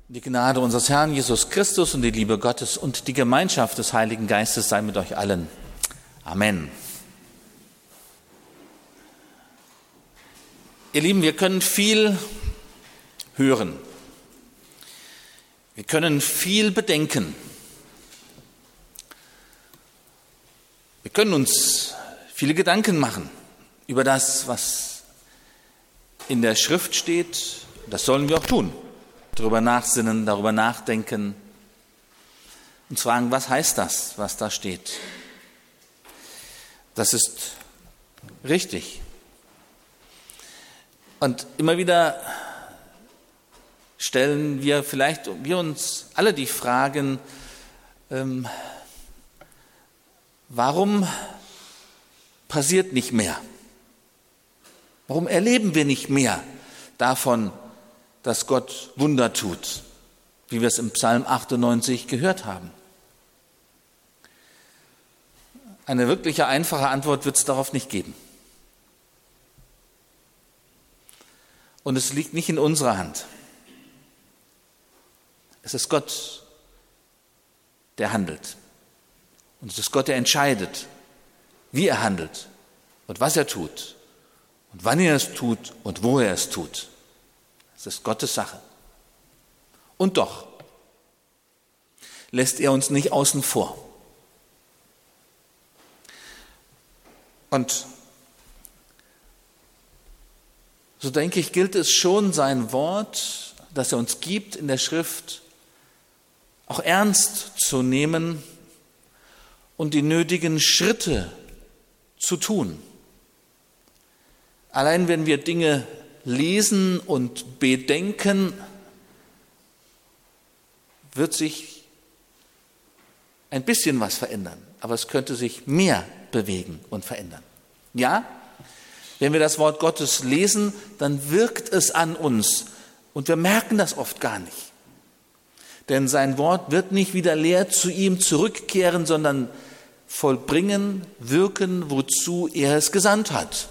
Die Gnade unseres Herrn Jesus Christus und die Liebe Gottes und die Gemeinschaft des Heiligen Geistes sei mit euch allen. Amen. Ihr Lieben, wir können viel hören. Wir können viel bedenken. Wir können uns viele Gedanken machen über das, was in der Schrift steht. Das sollen wir auch tun. Darüber nachsinnen, darüber nachdenken und fragen, was heißt das, was da steht? Das ist richtig. Und immer wieder stellen wir uns alle die Fragen, warum passiert nicht mehr? Warum erleben wir nicht mehr davon, dass Gott Wunder tut, wie wir es im Psalm 98 gehört haben? Eine wirkliche einfache Antwort wird es darauf nicht geben. Und es liegt nicht in unserer Hand. Es ist Gott, der handelt. Und es ist Gott, der entscheidet, wie er handelt und was er tut und wann er es tut und wo er es tut. Das ist Gottes Sache. Und doch lässt er uns nicht außen vor. Und so denke ich, gilt es schon, sein Wort, das er uns gibt in der Schrift, auch ernst zu nehmen und die nötigen Schritte zu tun. Allein wenn wir Dinge lesen und bedenken, wird sich ein bisschen was verändern, aber es könnte sich mehr bewegen und verändern. Ja, wenn wir das Wort Gottes lesen, dann wirkt es an uns und wir merken das oft gar nicht. Denn sein Wort wird nicht wieder leer zu ihm zurückkehren, sondern vollbringen, wirken, wozu er es gesandt hat.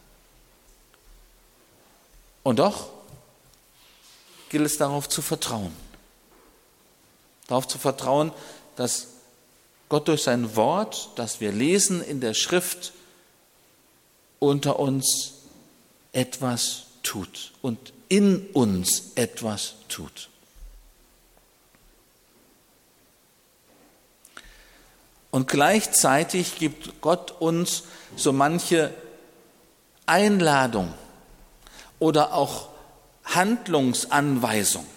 Und doch gilt es darauf zu vertrauen. Darauf zu vertrauen, dass Gott durch sein Wort, das wir lesen in der Schrift, unter uns etwas tut und in uns etwas tut. Und gleichzeitig gibt Gott uns so manche Einladung oder auch Handlungsanweisung.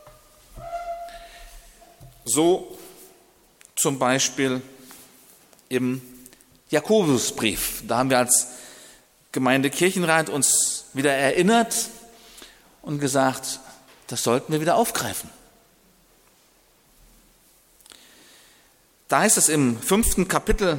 So zum Beispiel im Jakobusbrief. Da haben wir als Gemeindekirchenrat uns wieder erinnert und gesagt, das sollten wir wieder aufgreifen. Da heißt es im 5. Kapitel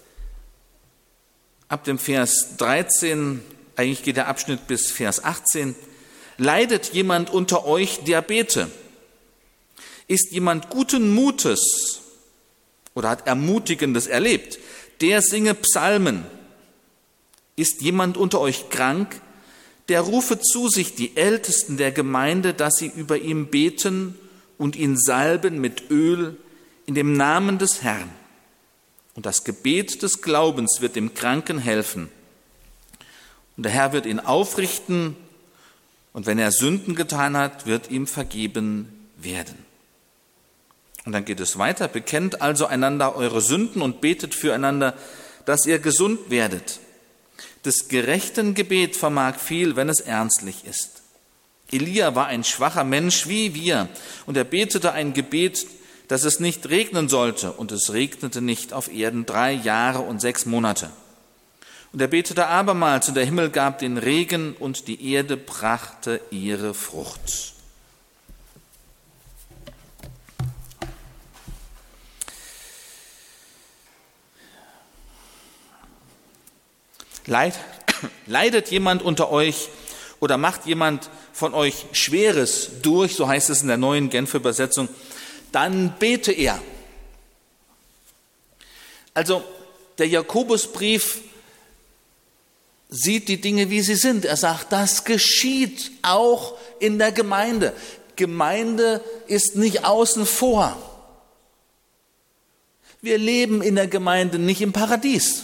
ab dem Vers 13, eigentlich geht der Abschnitt bis Vers 18, leidet jemand unter euch Diabete? Ist jemand guten Mutes oder hat Ermutigendes erlebt? Der singe Psalmen. Ist jemand unter euch krank? Der rufe zu sich die Ältesten der Gemeinde, dass sie über ihn beten und ihn salben mit Öl in dem Namen des Herrn. Und das Gebet des Glaubens wird dem Kranken helfen. Und der Herr wird ihn aufrichten, und wenn er Sünden getan hat, wird ihm vergeben werden. Und dann geht es weiter. Bekennt also einander eure Sünden und betet füreinander, dass ihr gesund werdet. Des gerechten Gebet vermag viel, wenn es ernstlich ist. Elia war ein schwacher Mensch wie wir, und er betete ein Gebet, dass es nicht regnen sollte, und es regnete nicht auf Erden 3 Jahre und 6 Monate. Und er betete abermals, und der Himmel gab den Regen, und die Erde brachte ihre Frucht. Leidet jemand unter euch oder macht jemand von euch Schweres durch, so heißt es in der neuen Genfer Übersetzung, dann bete er. Also der Jakobusbrief sieht die Dinge, wie sie sind. Er sagt, das geschieht auch in der Gemeinde. Gemeinde ist nicht außen vor. Wir leben in der Gemeinde nicht im Paradies.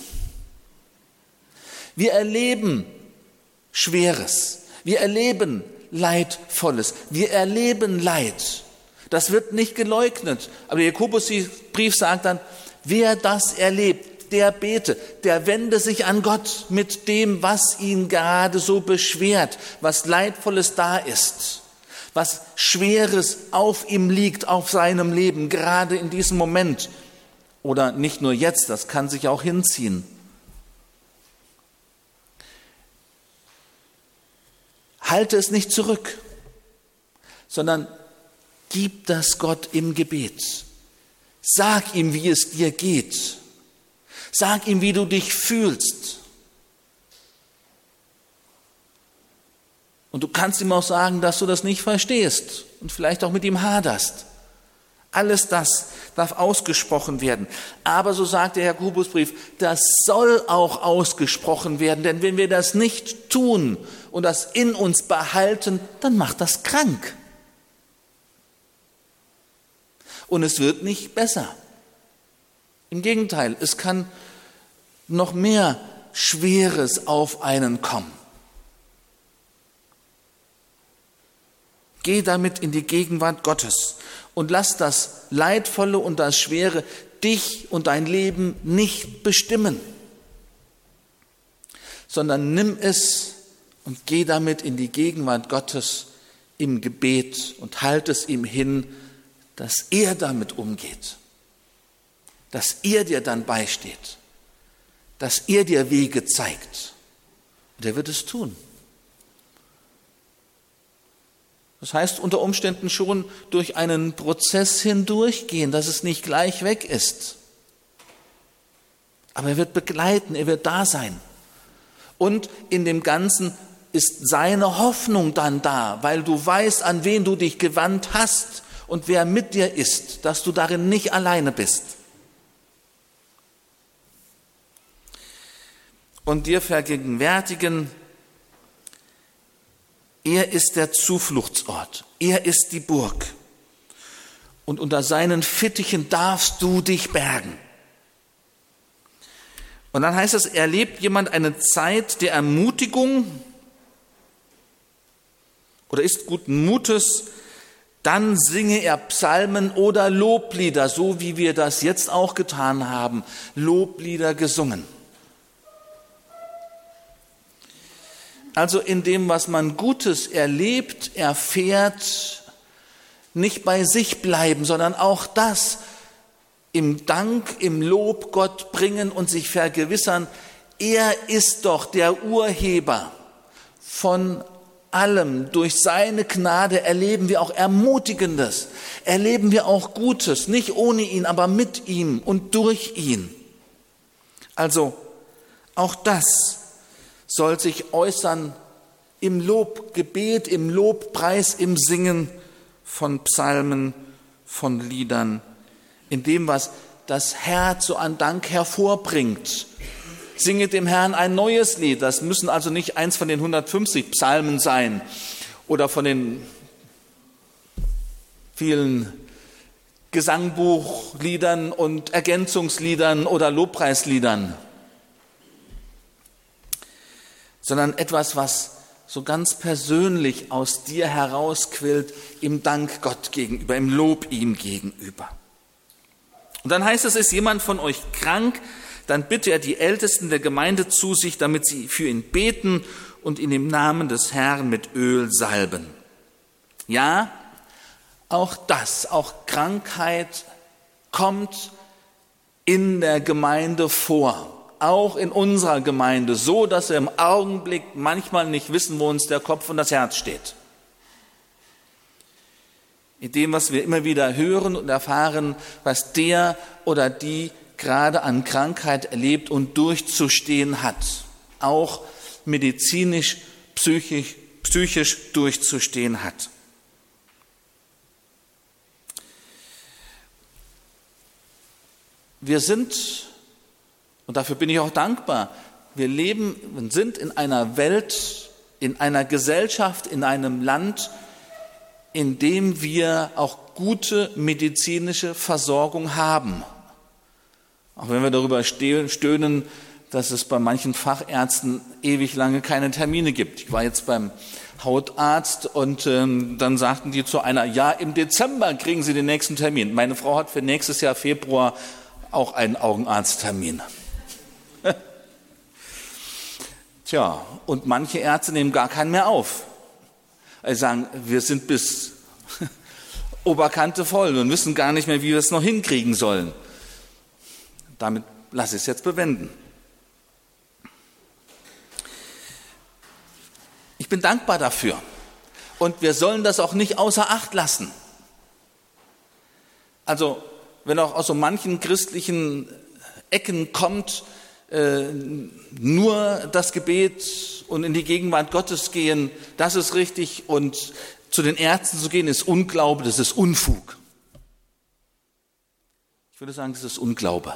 Wir erleben Schweres, wir erleben Leidvolles, wir erleben Leid. Das wird nicht geleugnet. Aber der Jakobusbrief sagt dann, wer das erlebt, der bete, der wende sich an Gott mit dem, was ihn gerade so beschwert, was Leidvolles da ist, was Schweres auf ihm liegt, auf seinem Leben, gerade in diesem Moment. Oder nicht nur jetzt, das kann sich auch hinziehen. Halte es nicht zurück, sondern gib das Gott im Gebet. Sag ihm, wie es dir geht. Sag ihm, wie du dich fühlst. Und du kannst ihm auch sagen, dass du das nicht verstehst und vielleicht auch mit ihm haderst. Alles das darf ausgesprochen werden. Aber so sagt der Jakobusbrief, das soll auch ausgesprochen werden. Denn wenn wir das nicht tun und das in uns behalten, dann macht das krank. Und es wird nicht besser. Im Gegenteil, es kann noch mehr Schweres auf einen kommen. Geh damit in die Gegenwart Gottes und lass das Leidvolle und das Schwere dich und dein Leben nicht bestimmen, sondern nimm es und geh damit in die Gegenwart Gottes im Gebet und halt es ihm hin, dass er damit umgeht, dass er dir dann beisteht, dass er dir Wege zeigt. Und er wird es tun. Das heißt, unter Umständen schon durch einen Prozess hindurchgehen, dass es nicht gleich weg ist. Aber er wird begleiten, er wird da sein. Und in dem Ganzen ist seine Hoffnung dann da, weil du weißt, an wen du dich gewandt hast und wer mit dir ist, dass du darin nicht alleine bist. Und dir vergegenwärtigen, er ist der Zufluchtsort, er ist die Burg. Und unter seinen Fittichen darfst du dich bergen. Und dann heißt es, erlebt jemand eine Zeit der Ermutigung oder ist guten Mutes, dann singe er Psalmen oder Loblieder, so wie wir das jetzt auch getan haben, Loblieder gesungen. Also in dem, was man Gutes erlebt, erfährt, nicht bei sich bleiben, sondern auch das im Dank, im Lob Gott bringen und sich vergewissern, er ist doch der Urheber von allem. Durch seine Gnade erleben wir auch Ermutigendes, erleben wir auch Gutes, nicht ohne ihn, aber mit ihm und durch ihn. Also auch das soll sich äußern im Lobgebet, im Lobpreis, im Singen von Psalmen, von Liedern, in dem, was das Herz so an Dank hervorbringt. Singe dem Herrn ein neues Lied. Das müssen also nicht eins von den 150 Psalmen sein oder von den vielen Gesangbuchliedern und Ergänzungsliedern oder Lobpreisliedern, sondern etwas, was so ganz persönlich aus dir herausquillt im Dank Gott gegenüber, im Lob ihm gegenüber. Und dann heißt es, ist jemand von euch krank, dann bitte er die Ältesten der Gemeinde zu sich, damit sie für ihn beten und ihn im Namen des Herrn mit Öl salben. Ja, auch das, auch Krankheit kommt in der Gemeinde vor. Auch in unserer Gemeinde, so dass wir im Augenblick manchmal nicht wissen, wo uns der Kopf und das Herz steht. In dem, was wir immer wieder hören und erfahren, was der oder die gerade an Krankheit erlebt und durchzustehen hat. Auch medizinisch, psychisch durchzustehen hat. Wir sind, und dafür bin ich auch dankbar, wir leben und sind in einer Welt, in einer Gesellschaft, in einem Land, indem wir auch gute medizinische Versorgung haben. Auch wenn wir darüber stöhnen, dass es bei manchen Fachärzten ewig lange keine Termine gibt. Ich war jetzt beim Hautarzt und dann sagten die zu einer, ja, im Dezember kriegen Sie den nächsten Termin. Meine Frau hat für nächstes Jahr Februar auch einen Augenarzttermin. Tja, und manche Ärzte nehmen gar keinen mehr auf. Sie sagen, wir sind bis Oberkante voll und wissen gar nicht mehr, wie wir es noch hinkriegen sollen. Damit lasse ich es jetzt bewenden. Ich bin dankbar dafür. Und wir sollen das auch nicht außer Acht lassen. Also, wenn auch aus so manchen christlichen Ecken kommt, nur das Gebet und in die Gegenwart Gottes gehen, das ist richtig, und zu den Ärzten zu gehen ist Unglaube, das ist Unfug. Ich würde sagen, das ist Unglaube.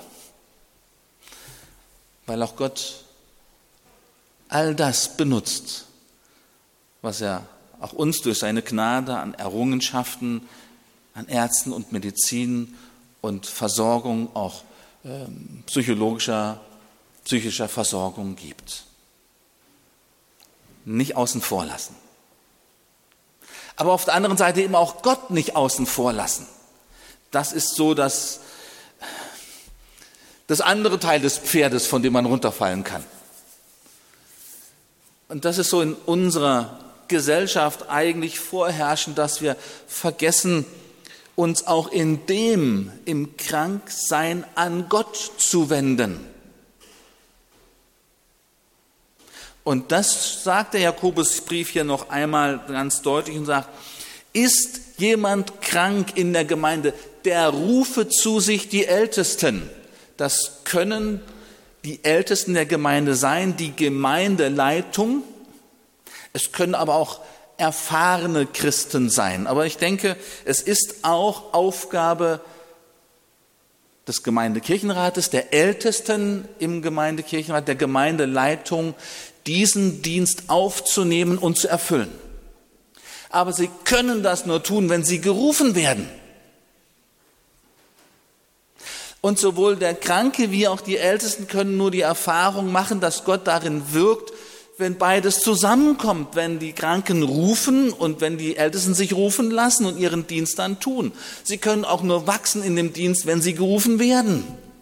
Weil auch Gott all das benutzt, was er auch uns durch seine Gnade an Errungenschaften, an Ärzten und Medizin und Versorgung, auch psychischer Versorgung gibt. Nicht außen vor lassen. Aber auf der anderen Seite eben auch Gott nicht außen vor lassen. Das ist so das andere Teil des Pferdes, von dem man runterfallen kann. Und das ist so in unserer Gesellschaft eigentlich vorherrschend, dass wir vergessen, uns auch in dem, im Kranksein an Gott zu wenden. Und das sagt der Jakobusbrief hier noch einmal ganz deutlich und sagt, ist jemand krank in der Gemeinde, der rufe zu sich die Ältesten. Das können die Ältesten der Gemeinde sein, die Gemeindeleitung. Es können aber auch erfahrene Christen sein. Aber ich denke, es ist auch Aufgabe des Gemeindekirchenrates, der Ältesten im Gemeindekirchenrat, der Gemeindeleitung, diesen Dienst aufzunehmen und zu erfüllen. Aber sie können das nur tun, wenn sie gerufen werden. Und sowohl der Kranke wie auch die Ältesten können nur die Erfahrung machen, dass Gott darin wirkt, wenn beides zusammenkommt, wenn die Kranken rufen und wenn die Ältesten sich rufen lassen und ihren Dienst dann tun. Sie können auch nur wachsen in dem Dienst, wenn sie gerufen werden.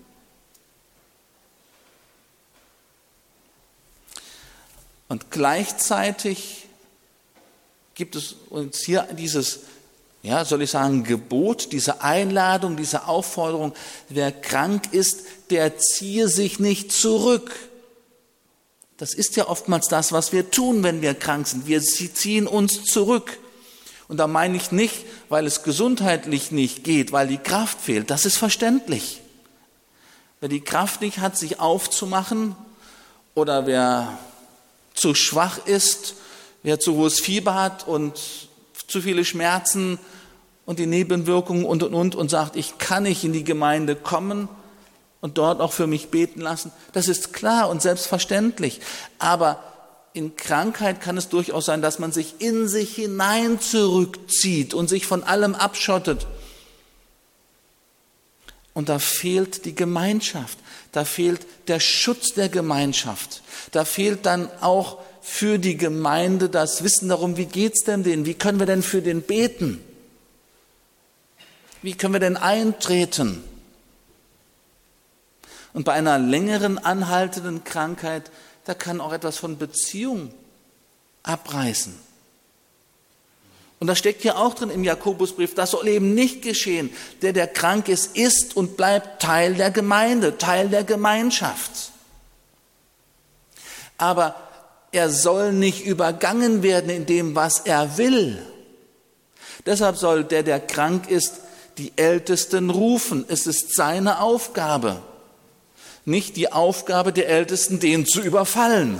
Und gleichzeitig gibt es uns hier dieses, Gebot, diese Einladung, diese Aufforderung, wer krank ist, der ziehe sich nicht zurück. Das ist ja oftmals das, was wir tun, wenn wir krank sind. Wir ziehen uns zurück. Und da meine ich nicht, weil es gesundheitlich nicht geht, weil die Kraft fehlt. Das ist verständlich. Wer die Kraft nicht hat, sich aufzumachen, oder wer zu schwach ist, wer zu hohes Fieber hat und zu viele Schmerzen und die Nebenwirkungen und sagt, ich kann nicht in die Gemeinde kommen und dort auch für mich beten lassen. Das ist klar und selbstverständlich. Aber in Krankheit kann es durchaus sein, dass man sich in sich hinein zurückzieht und sich von allem abschottet. Und da fehlt die Gemeinschaft, da fehlt der Schutz der Gemeinschaft, da fehlt dann auch für die Gemeinde das Wissen darum, wie geht's denn denen, wie können wir denn für den beten, wie können wir denn eintreten. Und bei einer längeren anhaltenden Krankheit, da kann auch etwas von Beziehung abreißen. Und das steckt hier auch drin im Jakobusbrief, das soll eben nicht geschehen. Der krank ist und bleibt Teil der Gemeinde, Teil der Gemeinschaft. Aber er soll nicht übergangen werden in dem, was er will. Deshalb soll der krank ist, die Ältesten rufen. Es ist seine Aufgabe, nicht die Aufgabe der Ältesten, den zu überfallen,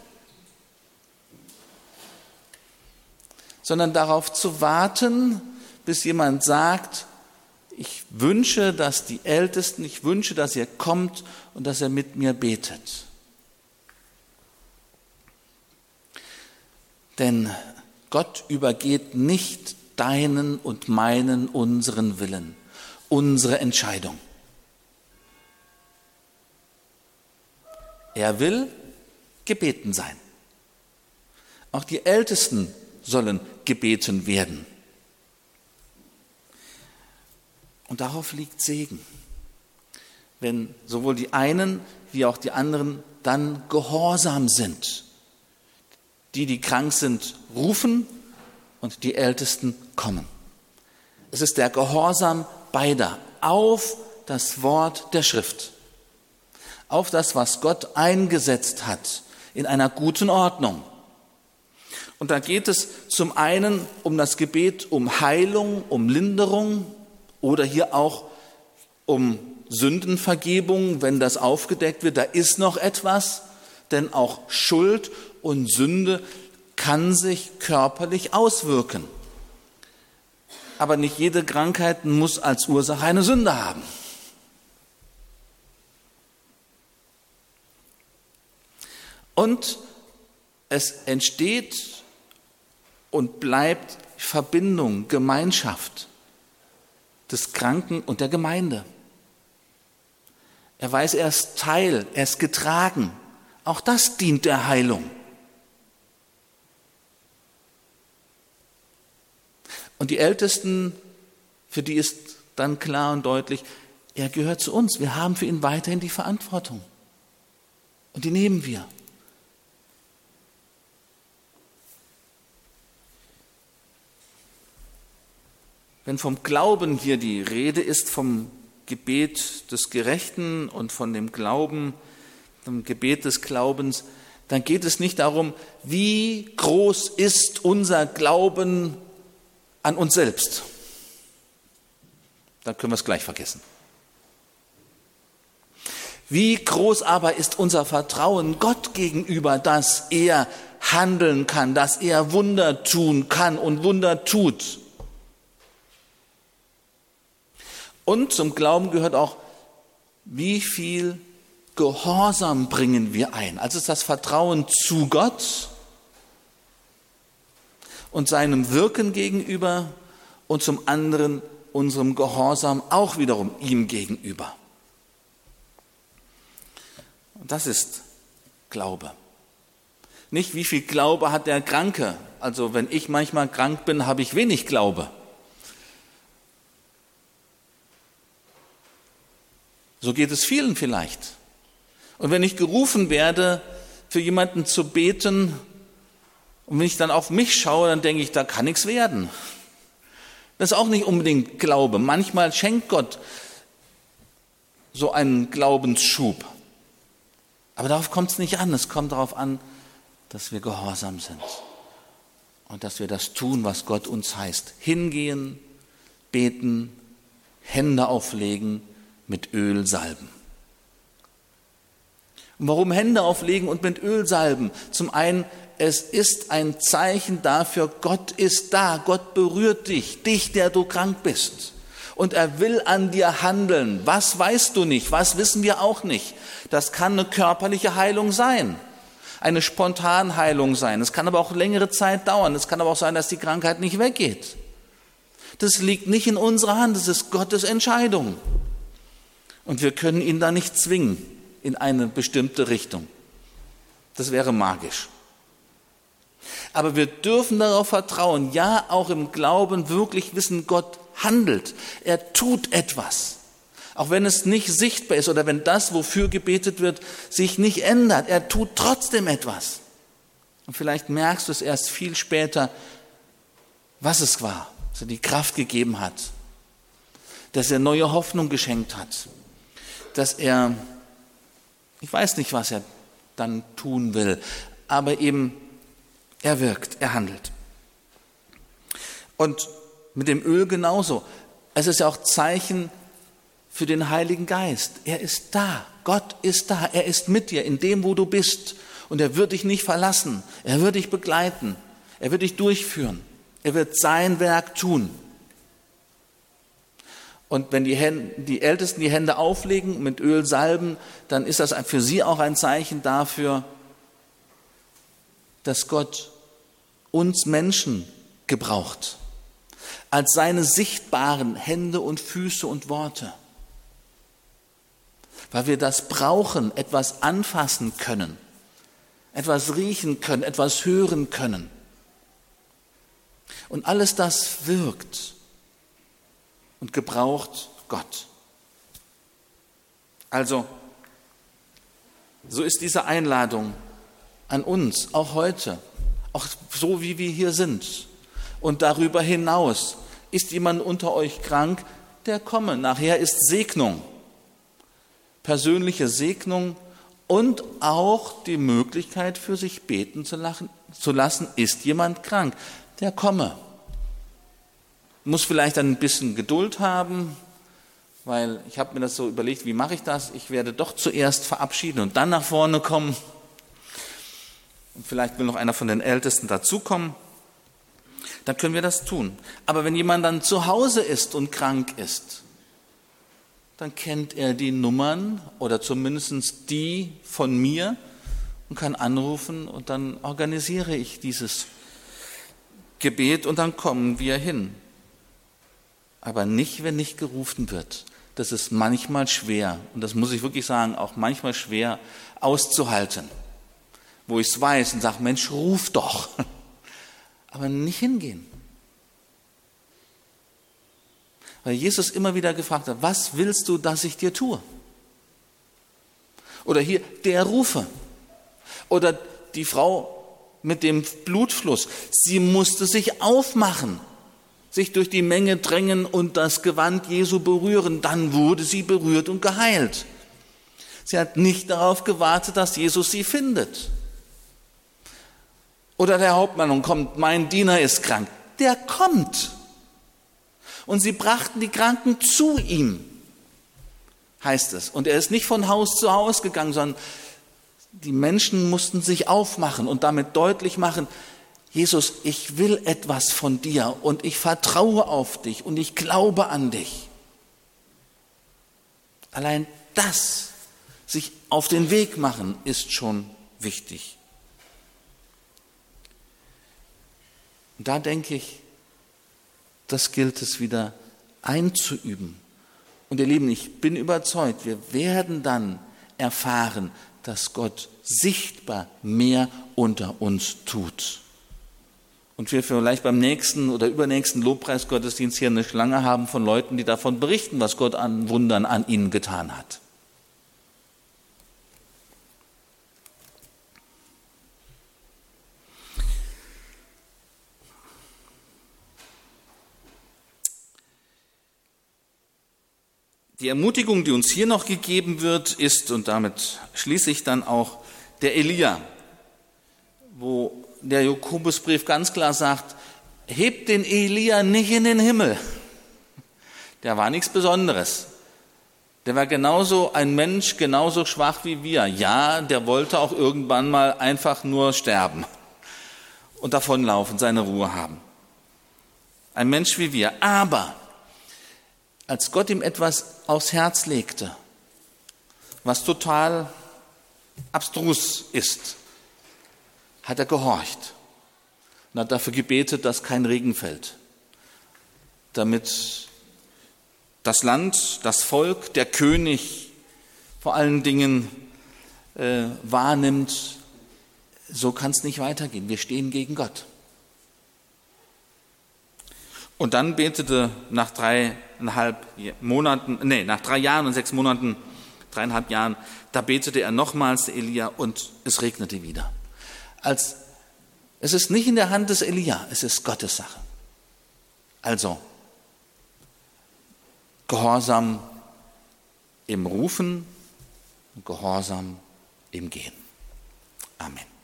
sondern darauf zu warten, bis jemand sagt, ich wünsche, dass die Ältesten, ich wünsche, dass ihr kommt und dass ihr mit mir betet. Denn Gott übergeht nicht deinen und meinen, unseren Willen, unsere Entscheidung. Er will gebeten sein. Auch die Ältesten sollen gebeten werden. Und darauf liegt Segen, wenn sowohl die einen wie auch die anderen dann gehorsam sind. Die krank sind, rufen und die Ältesten kommen. Es ist der Gehorsam beider auf das Wort der Schrift, auf das, was Gott eingesetzt hat, in einer guten Ordnung. Und da geht es zum einen um das Gebet um Heilung, um Linderung oder hier auch um Sündenvergebung, wenn das aufgedeckt wird. Da ist noch etwas, denn auch Schuld und Sünde kann sich körperlich auswirken. Aber nicht jede Krankheit muss als Ursache eine Sünde haben. Und es entsteht und bleibt Verbindung, Gemeinschaft des Kranken und der Gemeinde. Er weiß, er ist Teil, er ist getragen. Auch das dient der Heilung. Und die Ältesten, für die ist dann klar und deutlich, er gehört zu uns. Wir haben für ihn weiterhin die Verantwortung. Und die nehmen wir. Wenn vom Glauben hier die Rede ist, vom Gebet des Gerechten und von dem Glauben, dem Gebet des Glaubens, dann geht es nicht darum, wie groß ist unser Glauben an uns selbst. Dann können wir es gleich vergessen. Wie groß aber ist unser Vertrauen Gott gegenüber, dass er handeln kann, dass er Wunder tun kann und Wunder tut. Und zum Glauben gehört auch, wie viel Gehorsam bringen wir ein. Also ist das Vertrauen zu Gott und seinem Wirken gegenüber und zum anderen unserem Gehorsam auch wiederum ihm gegenüber. Und das ist Glaube. Nicht, wie viel Glaube hat der Kranke. Also wenn ich manchmal krank bin, habe ich wenig Glaube. So geht es vielen vielleicht. Und wenn ich gerufen werde, für jemanden zu beten, und wenn ich dann auf mich schaue, dann denke ich, da kann nichts werden. Das ist auch nicht unbedingt Glaube. Manchmal schenkt Gott so einen Glaubensschub. Aber darauf kommt es nicht an. Es kommt darauf an, dass wir gehorsam sind und dass wir das tun, was Gott uns heißt. Hingehen, beten, Hände auflegen, mit Öl salben. Und warum Hände auflegen und mit Öl salben? Zum einen, es ist ein Zeichen dafür, Gott ist da, Gott berührt dich, der du krank bist. Und er will an dir handeln. Was weißt du nicht? Was wissen wir auch nicht? Das kann eine körperliche Heilung sein, eine Spontanheilung sein. Es kann aber auch längere Zeit dauern. Es kann aber auch sein, dass die Krankheit nicht weggeht. Das liegt nicht in unserer Hand, das ist Gottes Entscheidung. Und wir können ihn da nicht zwingen in eine bestimmte Richtung. Das wäre magisch. Aber wir dürfen darauf vertrauen, ja, auch im Glauben wirklich wissen, Gott handelt. Er tut etwas. Auch wenn es nicht sichtbar ist oder wenn das, wofür gebetet wird, sich nicht ändert. Er tut trotzdem etwas. Und vielleicht merkst du es erst viel später, was es war, dass er die Kraft gegeben hat, dass er neue Hoffnung geschenkt hat, dass er, ich weiß nicht, was er dann tun will, aber eben er wirkt, er handelt. Und mit dem Öl genauso. Es ist ja auch Zeichen für den Heiligen Geist. Er ist da, Gott ist da, er ist mit dir in dem, wo du bist. Und er wird dich nicht verlassen, er wird dich begleiten, er wird dich durchführen, er wird sein Werk tun. Und wenn die Ältesten die Hände auflegen, mit Öl salben, dann ist das für sie auch ein Zeichen dafür, dass Gott uns Menschen gebraucht. als seine sichtbaren Hände und Füße und Worte. Weil wir das brauchen, etwas anfassen können, etwas riechen können, etwas hören können. Und alles das wirkt und gebraucht Gott. Also, so ist diese Einladung an uns, auch heute, auch so wie wir hier sind. Und darüber hinaus, ist jemand unter euch krank, der komme. Nachher ist Segnung, persönliche Segnung und auch die Möglichkeit für sich beten zu lassen, ist jemand krank, der komme. Muss vielleicht ein bisschen Geduld haben, weil ich habe mir das so überlegt, wie mache ich das? Ich werde doch zuerst verabschieden und dann nach vorne kommen. Und vielleicht will noch einer von den Ältesten dazukommen. Dann können wir das tun. Aber wenn jemand dann zu Hause ist und krank ist, dann kennt er die Nummern oder zumindest die von mir und kann anrufen und dann organisiere ich dieses Gebet und dann kommen wir hin. Aber nicht, wenn nicht gerufen wird. Das ist manchmal schwer, und das muss ich wirklich sagen, auch manchmal schwer auszuhalten, wo ich es weiß und sage, Mensch, ruf doch, aber nicht hingehen. Weil Jesus immer wieder gefragt hat, was willst du, dass ich dir tue? Oder hier, der rufe. Oder die Frau mit dem Blutfluss, sie musste sich aufmachen, sich durch die Menge drängen und das Gewand Jesu berühren. Dann wurde sie berührt und geheilt. Sie hat nicht darauf gewartet, dass Jesus sie findet. Oder der Hauptmann und kommt, mein Diener ist krank. Der kommt. Und sie brachten die Kranken zu ihm, heißt es. Und er ist nicht von Haus zu Haus gegangen, sondern die Menschen mussten sich aufmachen und damit deutlich machen, Jesus, ich will etwas von dir und ich vertraue auf dich und ich glaube an dich. Allein das, sich auf den Weg machen, ist schon wichtig. Und da denke ich, das gilt es wieder einzuüben. Und ihr Lieben, ich bin überzeugt, wir werden dann erfahren, dass Gott sichtbar mehr unter uns tut. Und wir vielleicht beim nächsten oder übernächsten Lobpreisgottesdienst hier eine Schlange haben von Leuten, die davon berichten, was Gott an Wundern an ihnen getan hat. Die Ermutigung, die uns hier noch gegeben wird, ist, und damit schließe ich dann auch, der Elia, wo der Jakobusbrief ganz klar sagt, hebt den Elia nicht in den Himmel. Der war nichts Besonderes. Der war genauso ein Mensch, genauso schwach wie wir. Ja, der wollte auch irgendwann mal einfach nur sterben und davonlaufen, seine Ruhe haben. Ein Mensch wie wir. Aber als Gott ihm etwas aufs Herz legte, was total abstrus ist, hat er gehorcht und hat dafür gebetet, dass kein Regen fällt, damit das Land, das Volk, der König vor allen Dingen wahrnimmt, so kann es nicht weitergehen, wir stehen gegen Gott. Und dann betete nach 3 Jahren und 6 Monaten, 3,5 Jahren, da betete er nochmals, der Elia, und es regnete wieder. Es ist nicht in der Hand des Elia, es ist Gottes Sache. Also, Gehorsam im Rufen und Gehorsam im Gehen. Amen.